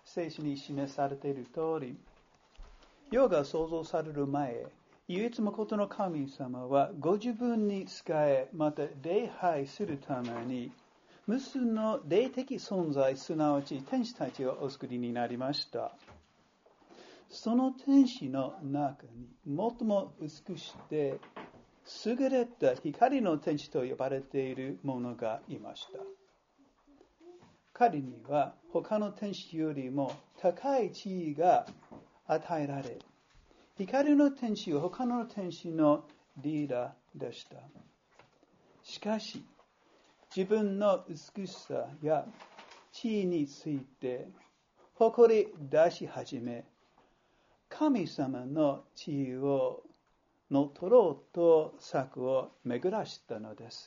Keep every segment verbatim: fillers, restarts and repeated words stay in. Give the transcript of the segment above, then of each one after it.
聖書に示されている通り、世が創造される前、唯一のことの神様はご自分に仕え、また礼拝するために、無数の霊的存在、すなわち天使たちをお作りになりました。その天使の中に最も美しくて優れた光の天使と呼ばれている者がいました。彼には他の天使よりも高い地位が与えられ、光の天使は他の天使のリーダーでした。しかし、自分の美しさや地位について誇り出し始め、神様の地位を乗っ取ろうと策を巡らしたのです。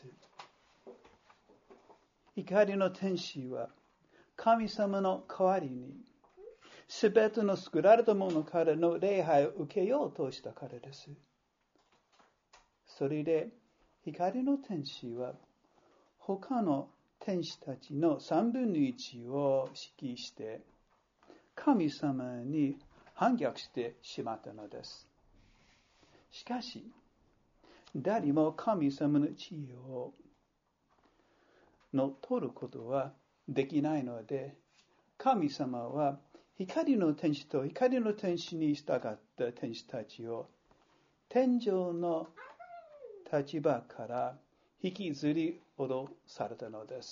光の天使は神様の代わりにすべての作られたものからの礼拝を受けようとしたからです。それで光の天使は他の天使たちの三分の一を指揮して神様に反逆してしまったのです。しかし、誰も神様の地位を乗っ取ることはできないので、神様は光の天使と光の天使に従った天使たちを天上の立場から引きずり下ろされたのです。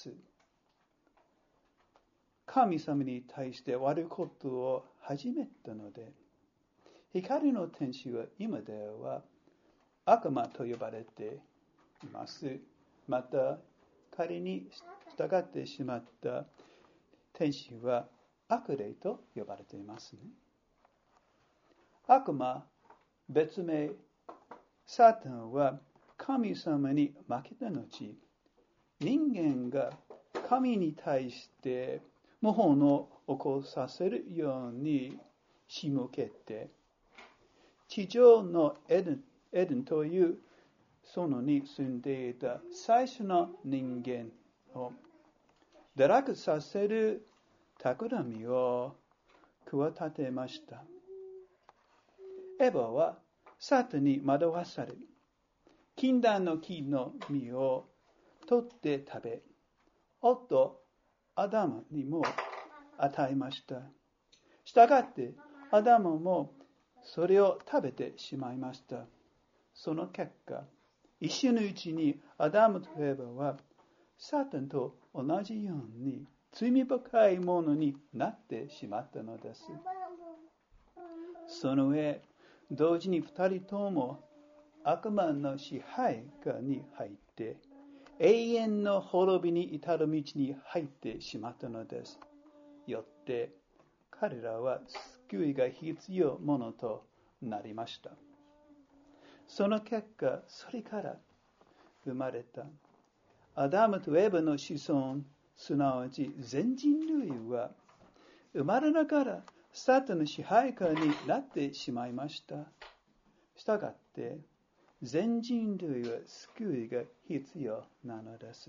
神様に対して悪いことを始めたので、光の天使は今では悪魔と呼ばれています。また、彼に従ってしまった天使は悪霊と呼ばれていますね。悪魔、別名、サタンは神様に負けた後、人間が神に対して謀反を起こさせるように仕向けて、地上のエデン、エデンという園に住んでいた最初の人間を堕落させる企みを企てました。エヴァはサタンに惑わされ、禁断の木の実を取って食べ、夫アダムにも与えました。したがってアダムもそれを食べてしまいました。その結果、一瞬のうちにアダムとエヴァはサタンと同じように罪深いものになってしまったのです。その上、同時に二人とも悪魔の支配下に入って、永遠の滅びに至る道に入ってしまったのです。よって、彼らは救いが必要ものとなりました。その結果、それから生まれたアダムとエヴァの子孫、すなわち全人類は、生まれながらサタンの支配下になってしまいました。したがって、全人類は救いが必要なのです。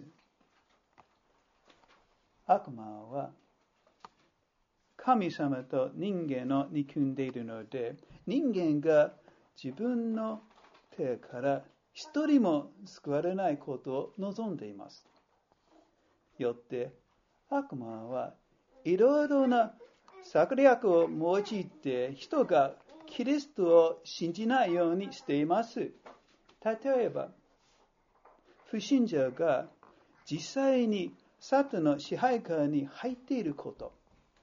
悪魔は神様と人間を憎んでいるので、人間が自分の手から一人も救われないことを望んでいます。よって悪魔はいろいろな策略を用いて人がキリストを信じないようにしています。例えば、不信者が実際にサタンの支配下に入っていること、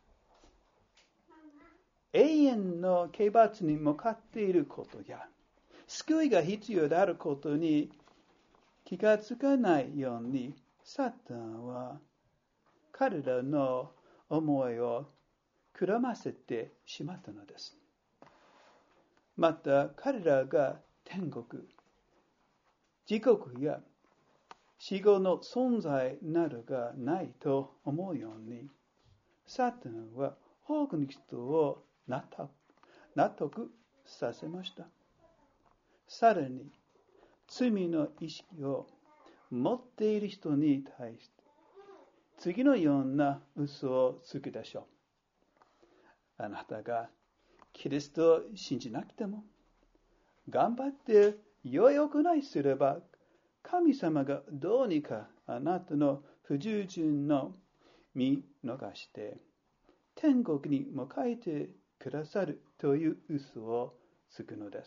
永遠の刑罰に向かっていることや、救いが必要であることに気がつかないように、サタンは彼らの思いをくらませてしまったのです。また、彼らが天国、地獄や死後の存在などがないと思うように、サタンは多くの人を納得、納得させました。さらに、罪の意識を持っている人に対して、次のような嘘をつくでしょう。 あなたがキリストを信じなくても、頑張って良い行いすれば、神様がどうにかあなたの不従順の見逃して、天国に迎えてくださるという嘘をつくのです。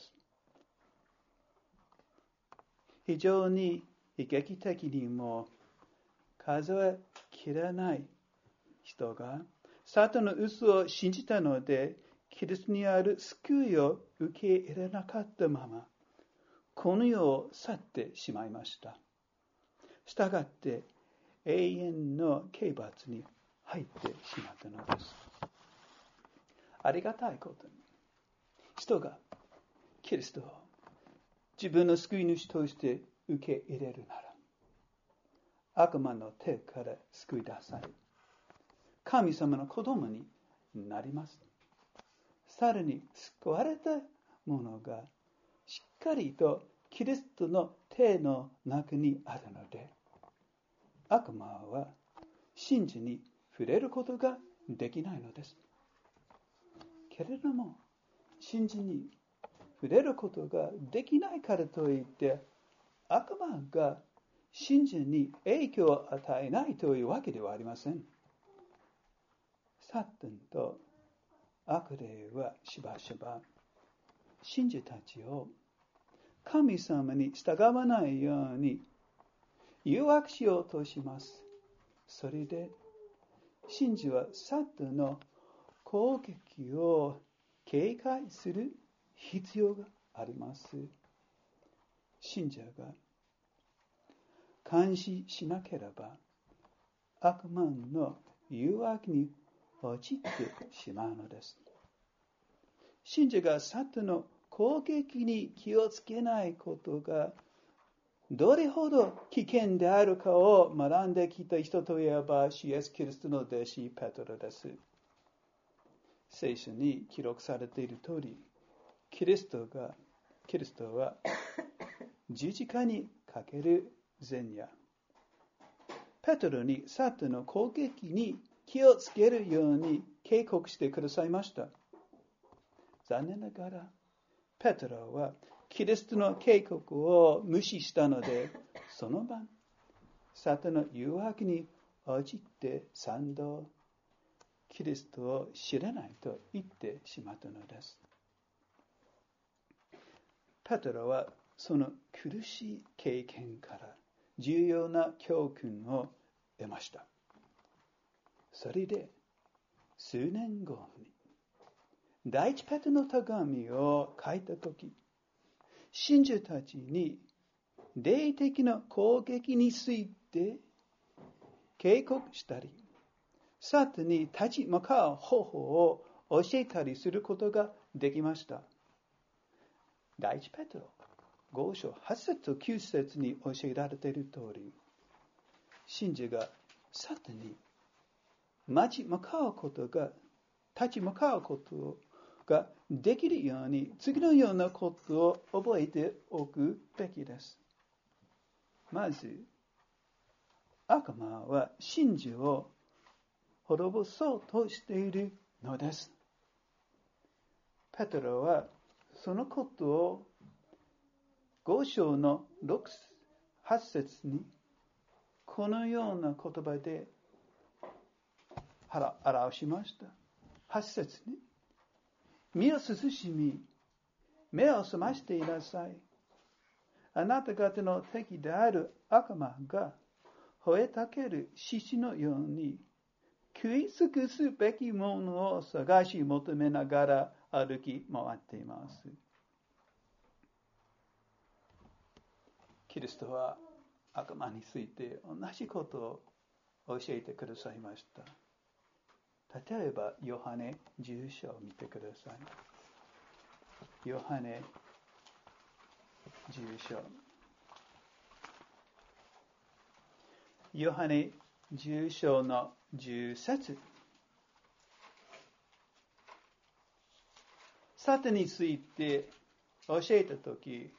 非常に劇的にも数えきれない人がサタンの嘘を信じたので、キリストにある救いを受け入れなかったまま、この世を去ってしまいました。したがって永遠の刑罰に入ってしまったのです。ありがたいことに、人がキリストを自分の救い主として受け入れるなら、悪魔の手から救い出され、神様の子供になります。さらに救われた者がしっかりとキリストの手の中にあるので、悪魔は真珠に触れることができないのです。けれども、真珠に触れることができないからといって、悪魔が真珠に影響を与えないというわけではありません。サタンと悪霊はしばしば信者たちを神様に従わないように誘惑しようとします。それで信者はサタンの攻撃を警戒する必要があります。信者が監視しなければ悪魔の誘惑に陥ってしまうのです。信者がサタンの攻撃に気をつけないことがどれほど危険であるかを学んできた人といえば、主イエスキリストの弟子ペトロです。聖書に記録されている通り、キリストが、キリストは十字架にかける前夜、ペトロにサタンの攻撃に気をつけるように警告してくださいました。残念ながら、ペトロはキリストの警告を無視したので、その晩、サタンの誘惑に陥って三度、キリストを知らないと言ってしまったのです。ペトロはその苦しい経験から重要な教訓を得ました。それで数年後に第一ペテロの手紙を書いたとき、信者たちに霊的な攻撃について警告したり、サタンに立ち向かう方法を教えたりすることができました。第一ペテロご章はち節ときゅう節に教えられている通り、信者がサタンに立ち向かうことが、立ち向かうことができるように、次のようなことを覚えておくべきです。まず、悪魔は信者を滅ぼそうとしているのです。ペテロはそのことをご章のろく、はち節にこのような言葉で表しました。はち節に、身を慎み、目を覚ましていなさい。あなた方の敵である悪魔が吠えたける獅子のように、食い尽くすべきものを探し求めながら歩き回っています。キリストは悪魔について同じことを教えてくださいました。例えば、ヨハネじゅう章を見てください。ヨハネじゅう章。ヨハネじゅう章のじゅう節。サタンについて教えたとき、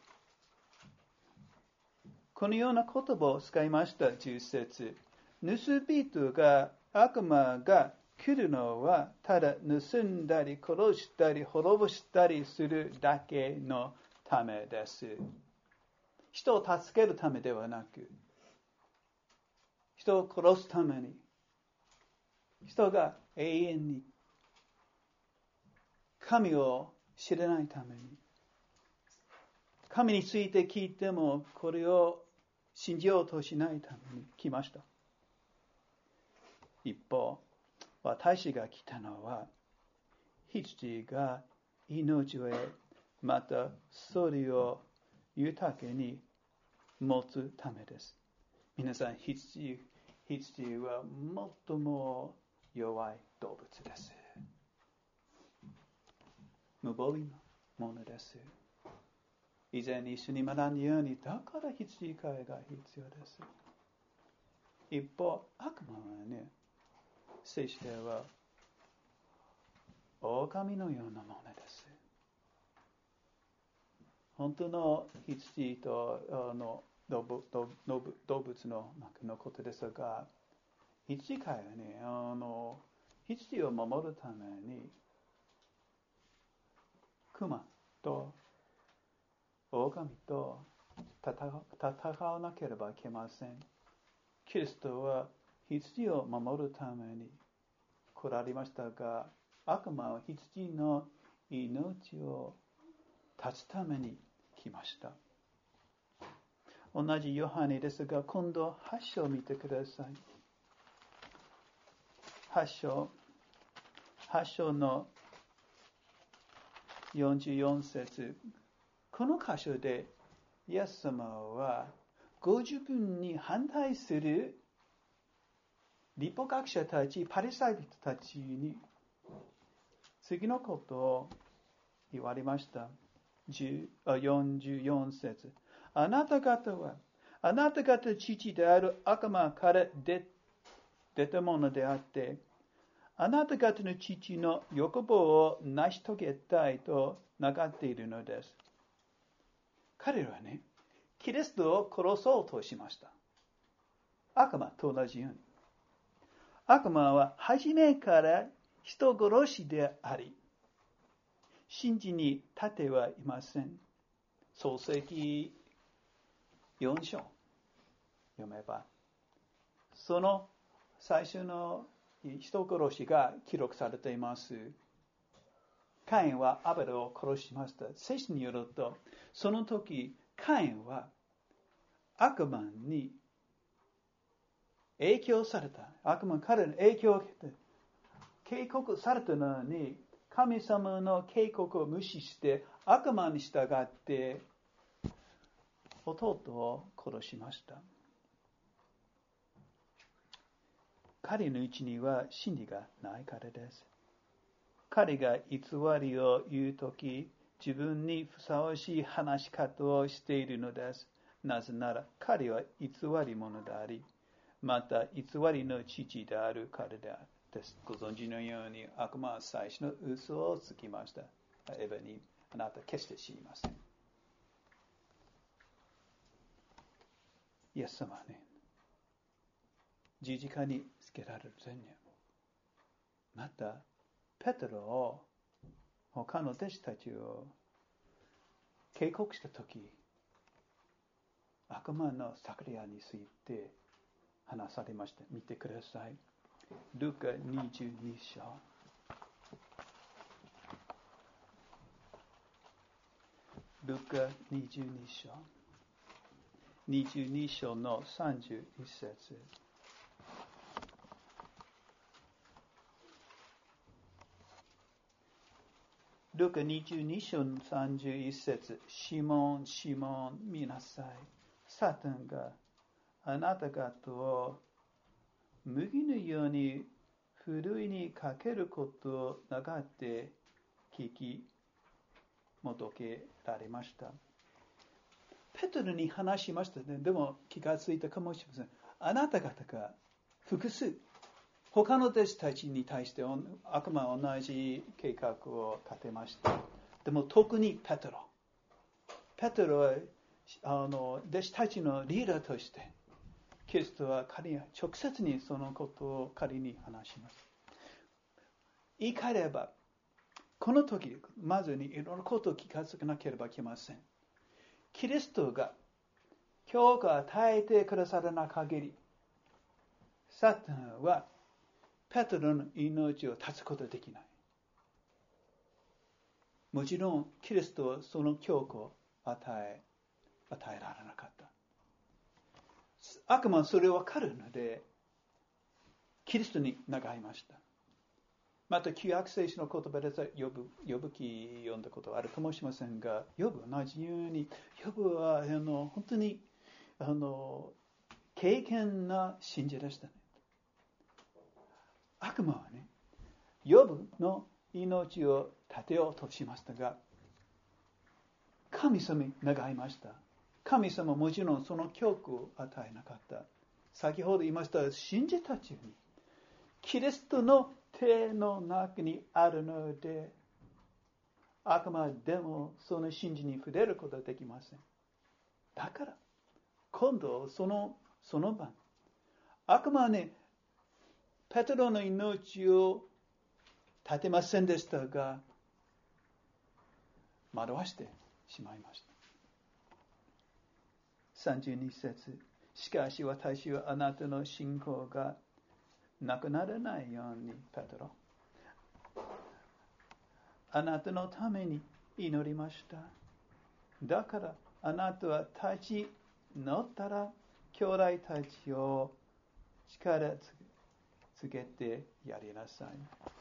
このような言葉を使いました。じゅう節。盗人が悪魔が来るのはただ盗んだり殺したり滅ぼしたりするだけのためです。人を助けるためではなく、人を殺すために、人が永遠に神を知らないために、神について聞いてもこれを信じようとしないために来ました。一方、私が来たのは、羊が命を得、またそれを豊かに持つためです。皆さん、羊、羊は最も弱い動物です。無防備なものです。以前に一緒に学んだように、だから羊飼いが必要です。一方、悪魔はね、聖書では狼のようなものです。本当の羊とあの動物の中のことですが、羊飼いはね、あの羊を守るために熊と狼と戦わなければいけません。キリストは羊を守るために来られましたが、悪魔は羊の命を断つために来ました。同じヨハネですが、今度はち章を見てください。はち章、はち章のよんじゅうよん節。この箇所でイエス様はご自分に反対する律法学者たち、パリサイ人たちに次のことを言われました。よんじゅうよん節。あなた方は、あなた方父である悪魔から出、出たものであって、あなた方の父の欲望を成し遂げたいと願っているのです。彼らはね、キリストを殺そうとしました。悪魔と同じように。悪魔は初めから人殺しであり、信じに立ってはいません。創世記よん章読めば、その最初の人殺しが記録されています。カインはアベルを殺しました。聖書によると、その時、カインは悪魔に影響された。悪魔からの影響を受けて、警告されたのに、神様の警告を無視して、悪魔に従って、弟を殺しました。彼のうちには真理がないからです。彼が偽りを言うとき、自分にふさわしい話し方をしているのです。なぜなら彼は偽り者であり、また偽りの父であるからです。ご存知のように悪魔は最初の嘘をつきました。エヴァにあなた決して知りません。イエス様はね、十字架につけられる前夜、またペテロを他の弟子たちを警告したとき、悪魔のサクリアについて話されました。見てください。ルカにじゅうに章。ルカにじゅうに章。にじゅうに章のさんじゅういち節。ルカにじゅうに章のさんじゅういち節。シモン、シモン、見なさい。サタンがあなた方を麦のようにふるいにかけることを願って聞き求けられました。ペテロに話しましたね。でも気がついたかもしれません。あなた方が複数、他の弟子たちに対して悪魔は同じ計画を立てました。でも特にペテロ。ペテロはあの弟子たちのリーダーとして、キリストは彼に直接にそのことを彼に話します。 怒れば、この時、まずにいろんなことを聞かせなければいけません。キリストが教会を与えてくださらない限り、サタンはペテロの命を絶つことができない。もちろん、キリストはその教会を与え、与えられなかった。悪魔はそれを分かるので、キリストに願いました。また、旧約聖書の言葉でヨブ、ヨブ記読んだことはあるかもしれませんが、ヨブ同じように、ヨブはあの本当にあの経験な信者でしたね。悪魔はね、ヨブの命を絶てようとしましたが、神様に願いました。神様はもちろんその教訓を与えなかった。先ほど言いました、信者たちに、キリストの手の中にあるので、悪魔でもその信じに触れることはできません。だから、今度その、その晩、悪魔はね、ペテロの命を絶てませんでしたが、惑わしてしまいました。さんじゅうに節、しかし私はあなたの信仰がなくならないように、ペテロ、あなたのために祈りました。だからあなたは立ち直ったら、兄弟たちを力つけてやりなさい。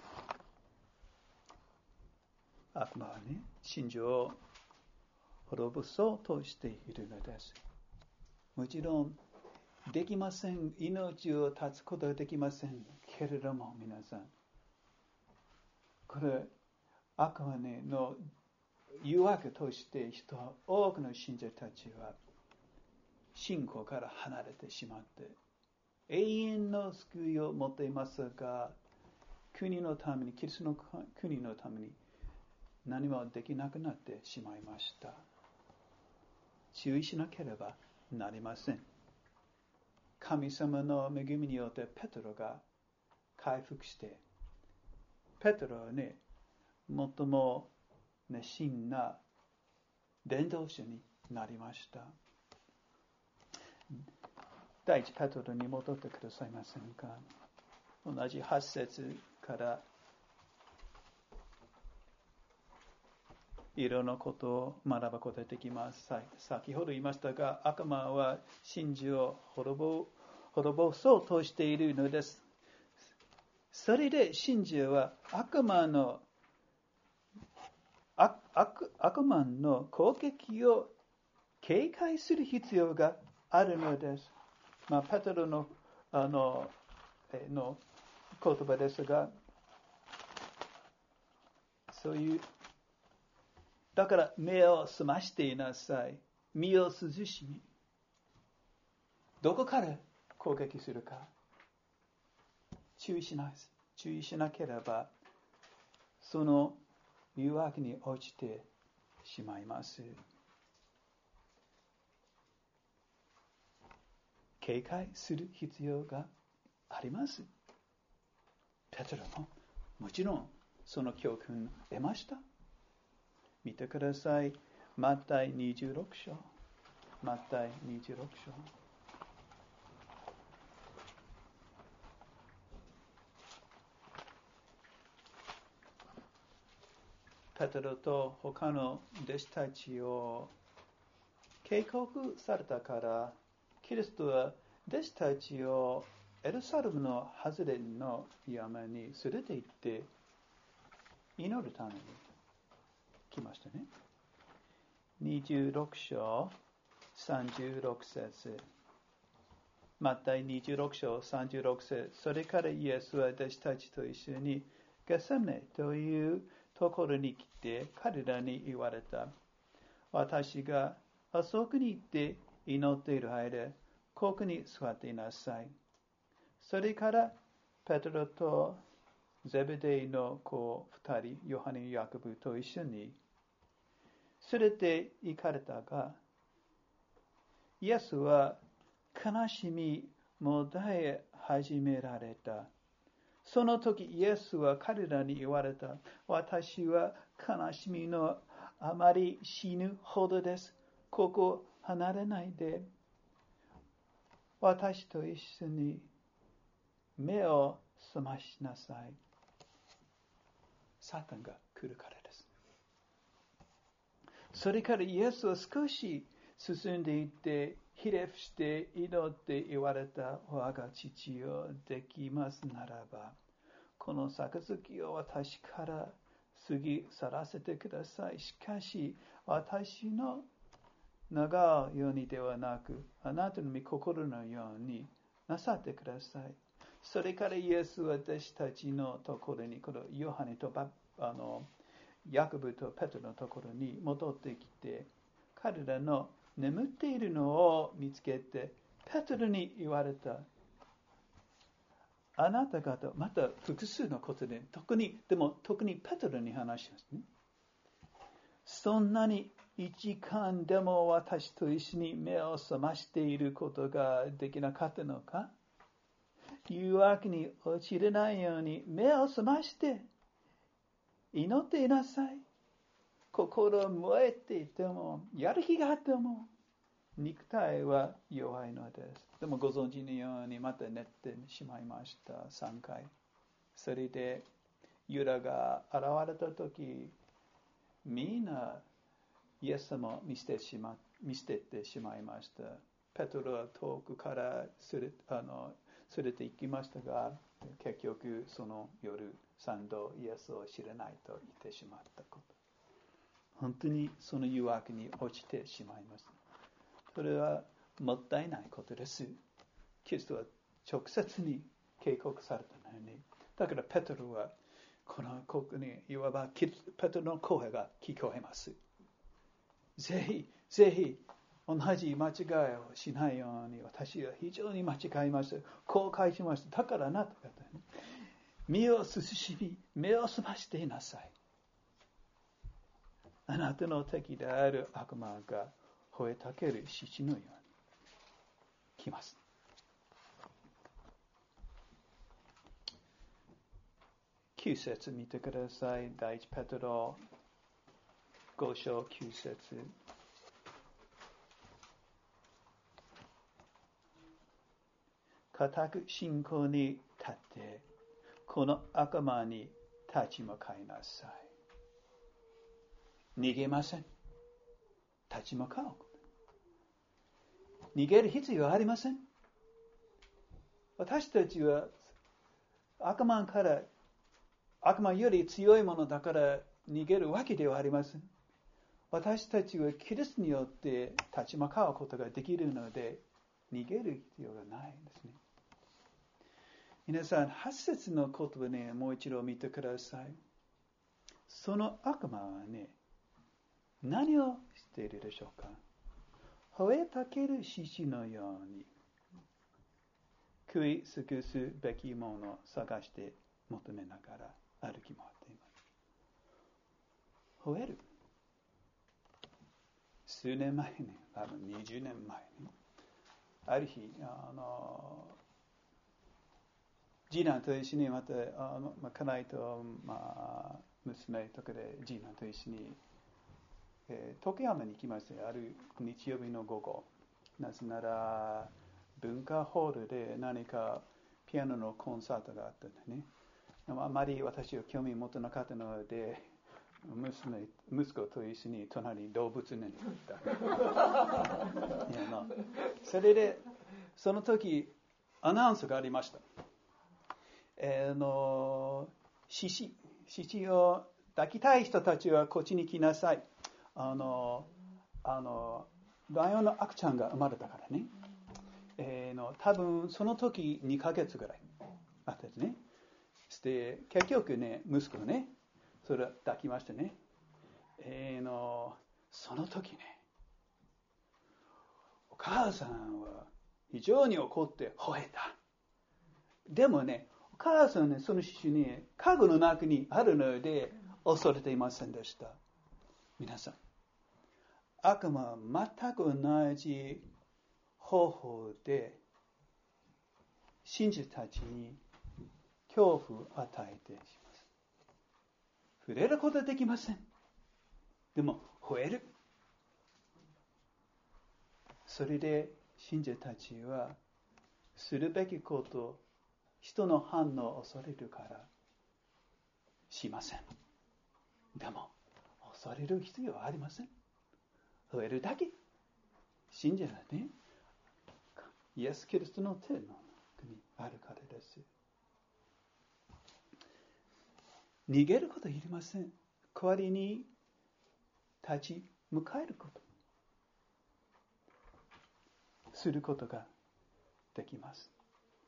悪魔はね、信条を滅ぼそうとしているのです。もちろんできません。命を絶つことはできませんけれども、皆さん、これ悪魔の誘惑として人は、多くの信者たちは信仰から離れてしまって永遠の救いを持っていますが、国のために、キリストの国のために何もできなくなってしまいました。注意しなければなりません。神様の恵みによってペテロが回復して、ペテロはね、最も熱心な伝道者になりました。第一ペテロに戻ってくださいませんか。同じはち節からいろんなことを学ぶことができます。先ほど言いましたが、悪魔は真珠を滅ぼ、滅ぼそうとしているのです。それで真珠は悪魔の悪, 悪, 悪魔の攻撃を警戒する必要があるのです。まあ、ペテロのあのの言葉ですが、そういうだから目を澄ましていなさい。身を涼しみ。どこから攻撃するか注意しない。注意しなければ、その誘惑に落ちてしまいます。警戒する必要があります。ペテロももちろんその教訓を得ました。見てください。マタイにじゅうろく章。マタイにじゅうろく章。ペテロと他の弟子たちを警告されたから、キリストは弟子たちをエルサレムの外れの山に連れて行って祈るために来ましたね。にじゅうろく章さんじゅうろく節。マタイにじゅうろく章さんじゅうろく節。それからイエスは弟子たちと一緒にゲセマネというところに来て彼らに言われた。私があそこに行って祈っている間、ここに座っていなさい。それからペテロとゼベデイの子二人、ヨハネ、ヤコブと一緒に連れて行かれたが、イエスは悲しみもだえ始められた。 その時イエスは彼らに言われた。私は悲しみのあまり死ぬほどです。ここ離れないで。私と一緒に目を覚ましなさい。サタンが来るからです。それからイエスは少し進んでいって、ひれ伏して祈って言われた。我が父よ、できますならば、この杯を私から過ぎ去らせてください。しかし、私の願うようにではなく、あなたの御心のようになさってください。それからイエスは私たちのところに、このヨハネとバあのヤコブとペトロのところに戻ってきて、彼らの眠っているのを見つけて、ペトロに言われた。あなた方、また複数のことで、特に、でも特にペトロに話しますね。そんなに一時間でも私と一緒に目を覚ましていることができなかったのか？誘惑に落ちれないように目を覚まして祈っていなさい。心燃えていても、やる気があっても、肉体は弱いのです。でもご存知のようにまた寝てしまいました。さんかい。それでユダが現れたとき、みんなイエス様を見捨てしま、見捨ててしまいました。ペトロは遠くから連れ、あの、連れて行きましたが、結局その夜三度イエスを知らないと言ってしまったこと。本当にその誘惑に落ちてしまいます。それはもったいないことです。キリストは直接に警告されたのに。だからペトロはこのここにいわばペトロの声が聞こえます。ぜひぜひ同じ間違いをしないように、私は非常に間違いました。後悔しました。だからなとか、ね、身を慎み、目を澄ましていなさい。あなたの敵である悪魔が吠えたける獅のように来ます。きゅう節見てください。第一ペトロご章きゅう節。固く信仰に立って、この悪魔に立ち向かいなさい。逃げません。立ち向かう。逃げる必要はありません。私たちは悪魔から、悪魔より強いものだから逃げるわけではありません。私たちはキリストによって立ち向かうことができるので、逃げる必要がないんですね。皆さん、はち節の言葉ね、もう一度見てください。その悪魔はね、何をしているでしょうか？吠えたける獅のように、食い尽くすべきものを探して求めながら歩き回っています。吠える。数年前に、多分にじゅうねんまえに、ある日、あの、次男と一緒にまた、あのまあ、家内と、まあ、娘とかで次男と一緒に、えー、時山に行きました。ある日曜日の午後。なぜなら、文化ホールで何かピアノのコンサートがあったんでね。あまり私は興味持たなかったので、娘、息子と一緒に隣に動物園に行った。いやまあ、それで、その時、アナウンスがありました。えー、の、獅子、獅子を抱きたい人たちはこっちに来なさい。あの、あの、ライオンの赤ちゃんが生まれたからね。えー、の多分その時にかげつぐらいあったですね。で、結局ね、息子ね、それを抱きましてね。えー、のその時ね、お母さんは非常に怒って吠えた。でもね、お母さんね、その獅子に家具の中にあるので恐れていませんでした。皆さん、悪魔は全く同じ方法で信者たちに恐怖を与えてします。触れることはできません。でも、増える。それで、信者たちは、するべきこと、人の反応を恐れるから、しません。でも、恐れる必要はありません。増えるだけ。信者はね、イエス・キリストの手の中にあるからです。逃げることはいりません。代わりに立ち向かえること。することができます。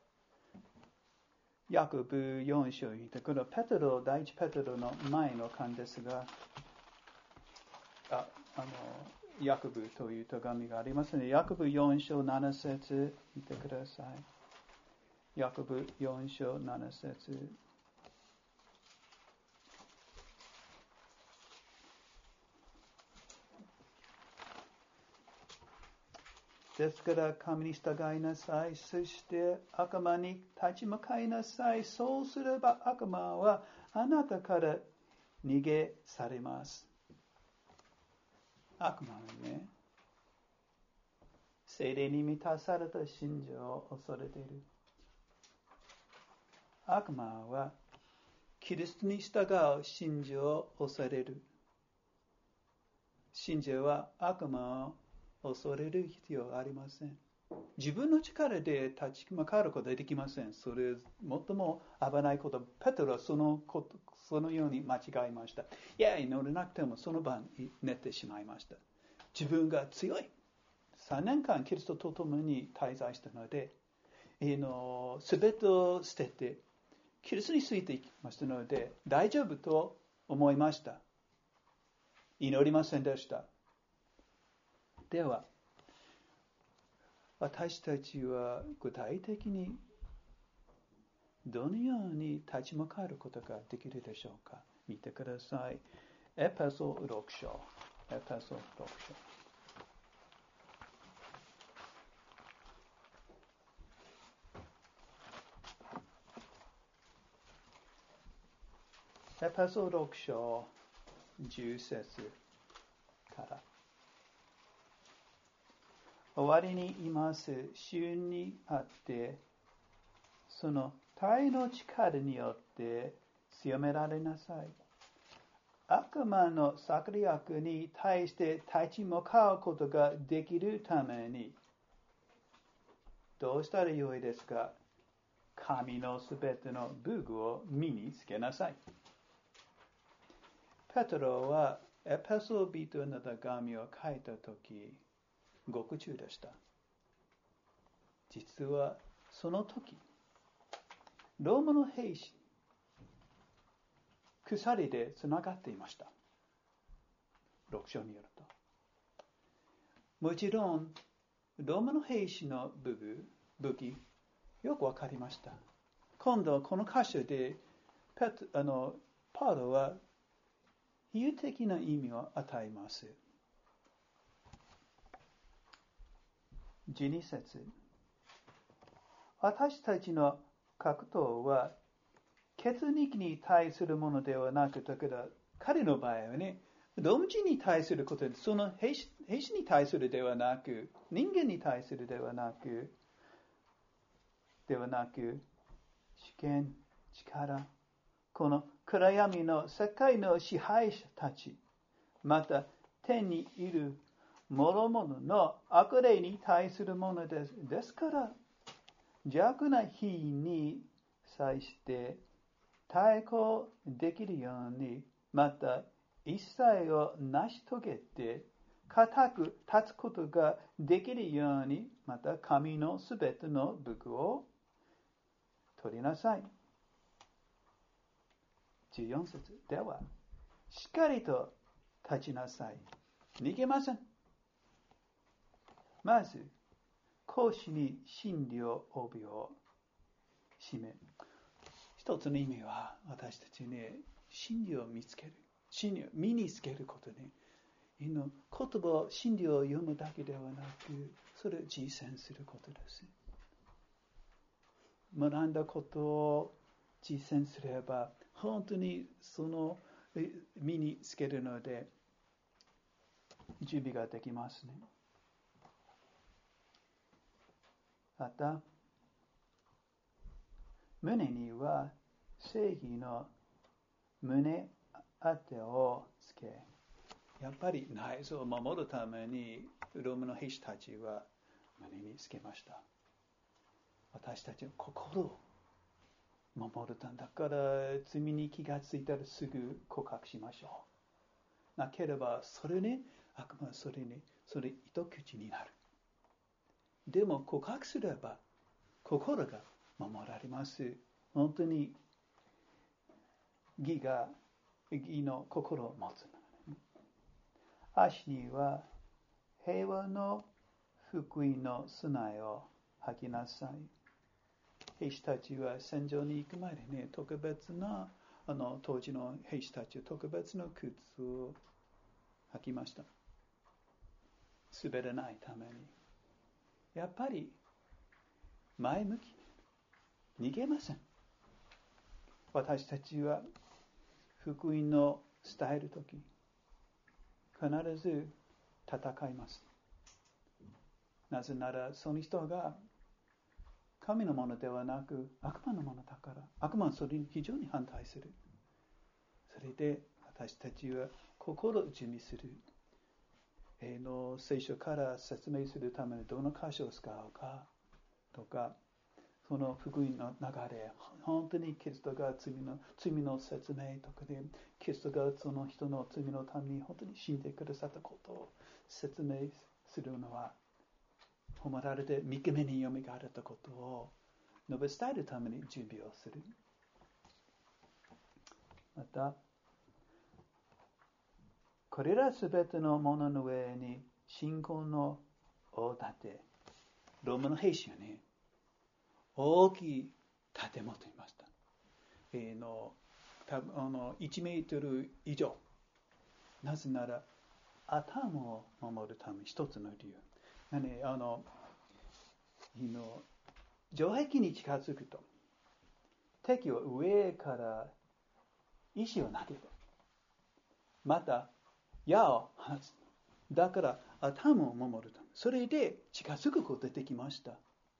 ヤコブよん章に、このペテロ、第一ペテロの前の巻ですが、あ、あの、ヤコブという手紙がありますね。ヤコブよん章なな節見てください。ヤコブよん章なな節。ですから神に従いなさい。そして悪魔に立ち向かいなさい。そうすれば悪魔はあなたから逃げ去れます。悪魔はね、聖霊に満たされた信者を恐れている。悪魔はキリストに従う信者を恐れる。信者は悪魔を恐れる必要はありません。自分の力で立ち向かうことはできません。それ最も危ないこと。ペテロはそのこと、そのように間違いました。いや、祈れなくてもその晩寝てしまいました。自分が強い。さんねんかんキリストと共に滞在したので、すべてを捨てて、キリストについていきましたので、大丈夫と思いました。祈りませんでした。では、私たちは具体的にどのように立ち向かうことができるでしょうか。見てください。エペソろく章。エペソろく章。エペソろく章じゅう節から。終わりに言います。主にあって、その体の力によって強められなさい。悪魔の策略に対して立ち向かうことができるために、どうしたらよいですか？神のすべての武具を身につけなさい。ペテロはエペソビトの手紙を書いたとき、獄中でした。実はその時、ローマの兵士、鎖でつながっていました。ろく章によると。もちろん、ローマの兵士の武具、武器、よくわかりました。今度はこの箇所で、ペトあのパウロは比喩的な意味を与えます。じゅうに節。私たちの格闘は血肉に対するものではなく、だから彼の場合はね、動物に対することで、その兵士、兵士に対するではなく、人間に対するではなく、ではなく、主権、力、この暗闇の世界の支配者たち、また天にいる諸々の悪霊に対するものです。ですから、邪悪な日に際して対抗できるように、また一切を成し遂げて固く立つことができるように、また神のすべての武具を取りなさい。じゅうよん節。では、しっかりと立ちなさい。逃げません。まず、腰に真理を帯を締め。一つの意味は、私たちね、真理を見つける。真理を身につけることね。言葉、真理を読むだけではなく、それを実践することです。学んだことを実践すれば本当にその身につけるので準備ができますね。また胸には正義の胸当てをつけ、やっぱり内臓を守るためにローマの兵士たちは胸につけました。私たちの心を守るためだから、罪に気がついたらすぐ告白しましょう。なければそれね、悪魔はそれにそれ糸口になる。でも告白すれば心が守られます。本当に義が義の心を持つ。足には平和の福音の備えを履きなさい。兵士たちは戦場に行く前にね、特別なあの当時の兵士たちは特別な靴を履きました。滑らないために。やっぱり前向きに逃げません。私たちは福音の伝えるとき必ず戦います。なぜならその人が神のものではなく悪魔のものだから、悪魔はそれに非常に反対する。それで私たちは心を準備する。えの聖書から説明するためにどの箇所を使うかとか、その福音の流れ、本当にキリストが罪の罪の説明とかで、キリストがその人の罪のために本当に死んでくださったことを説明するのは、褒められて三日目によみがえったことを述べ伝えるために準備をする。また、これらすべてのものの上に信仰のを立て、ローマの兵士はね、大きい盾持っていました。えー、のたあのいちメートル以上。なぜなら頭を守るため一つの理由。ね、あのの城壁に近づくと敵は上から石を投げる。また矢を放つ。だから頭を守るため。それで近づくことができました。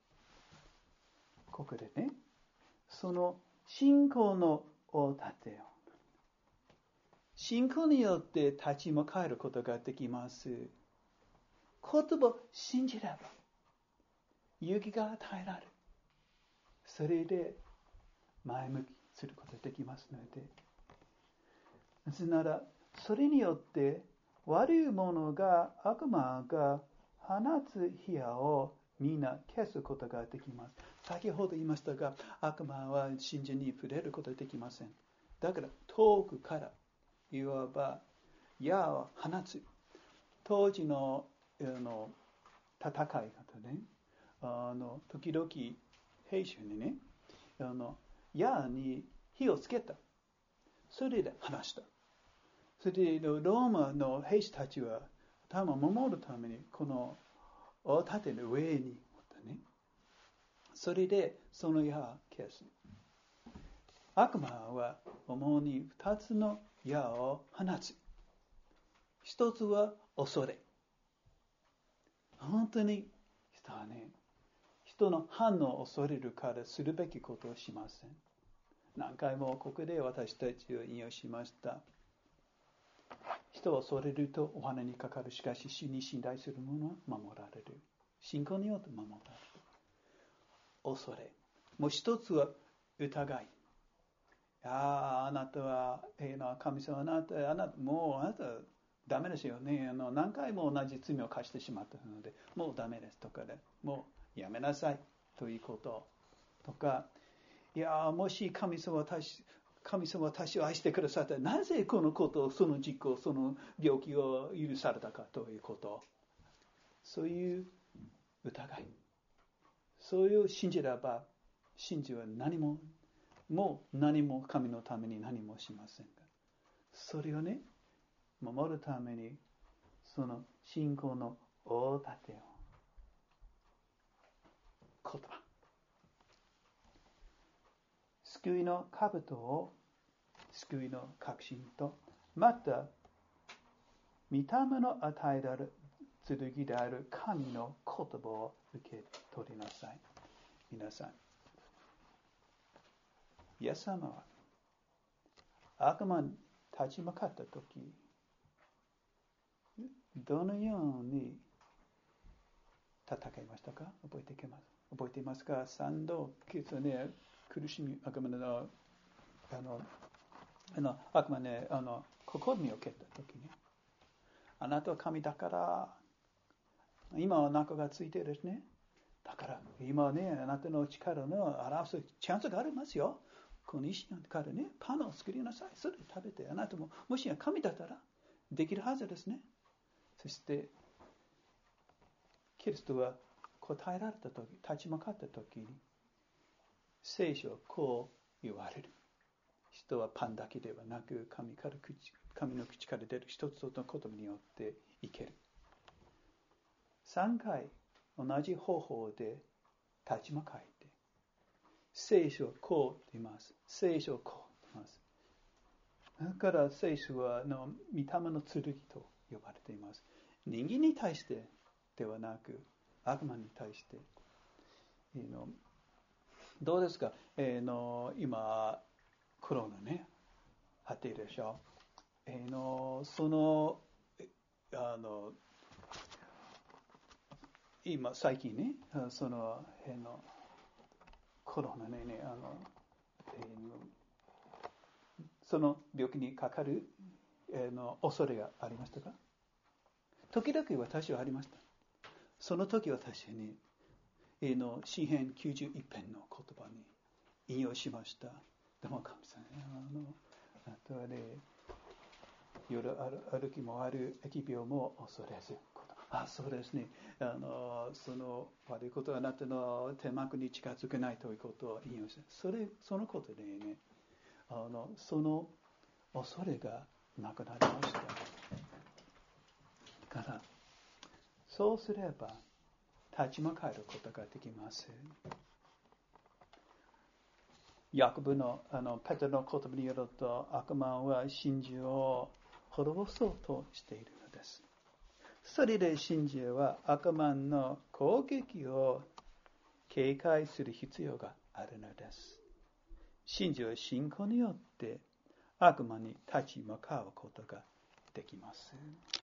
ここでね、その信仰のを立てよう。信仰によって立ち向かえることができます。言葉を信じれば勇気が与えられる。それで前向きすることができますので、なぜならそれによって悪いものが悪魔が放つ火をみんな消すことができます。先ほど言いましたが、悪魔は信者に触れることができません。だから遠くからいわば矢を放つ。当時の、あの戦い方ね、あの時々兵士にね、あの矢に火をつけた。それで放した。それでローマの兵士たちは頭を守るためにこの盾の上に持ったね。それでその矢を消す。悪魔は主に二つの矢を放つ。一つは恐れ。本当に人はね、人の反応を恐れるからするべきことをしません。何回もここで私たちを引用しました。人を恐れるとお花にかかる。しかし主に信頼する者は守られる。信仰によって守られる。恐れ。もう一つは疑い。ああ、あなたは、えー、神様あなた、あなた、もうあなたダメですよね。あの何回も同じ罪を犯してしまったので、もうダメですとかで、もうやめなさいということとか、いやもし神様私神様は私を愛してくださったら、なぜこのことを、その事故、その病気を許されたかということ。そういう疑い。そういう信じれば、信じは何も、もう何も神のために何もしませんが。それをね、守るために、その信仰の大盾を、言葉。 救いの兜を、救いの確信と、また、御霊の与えられる剣である神の言葉を受け取りなさい。皆さん、イエス様は悪魔に立ち向かったとき、どのように戦いましたか？覚えています。覚えていますか？三度、ね、苦しみ、悪魔の、あの、あの悪魔ね、あの、心に受けたときに、あなたは神だから、今は中がついてるですね。だから、今はね、あなたの力の表すチャンスがありますよ。この石からね、パンを作りなさい。それで食べて、あなたも、もし神だったら、できるはずですね。そして、キリストは答えられたとき、立ち向かったときに、聖書はこう言われる。人はパンだけではなく、神から口、神の口から出る一つの言葉によって生ける。三回同じ方法で立ち向かえて、聖書はこう言います。聖書はこう言います。だから聖書はの御霊の剣と呼ばれています。人間に対してではなく、悪魔に対して。のどうですか、えー、の今、コロナね、あっているでしょ。えー、のその、あの、今、最近ね、その、えー、のコロナね、あの、えー、のその病気にかかる、えー、の恐れがありましたか？時々私はありました。その時私に、えー、の詩編きゅうじゅういち編の言葉に引用しました。でも神様ね、あの、あとはね、夜歩きもある疫病も恐れず。あ、そうですね。あの、その悪いことはあなたの手幕に近づけないということを引用して、それ、そのことでね、あの、その恐れがなくなりました。から、そうすれば、立ち向かえることができます。ヤコブの、あの、ペテロの言葉によると、悪魔は真珠を滅ぼそうとしているのです。それで真珠は悪魔の攻撃を警戒する必要があるのです。真珠は信仰によって悪魔に立ち向かうことができます。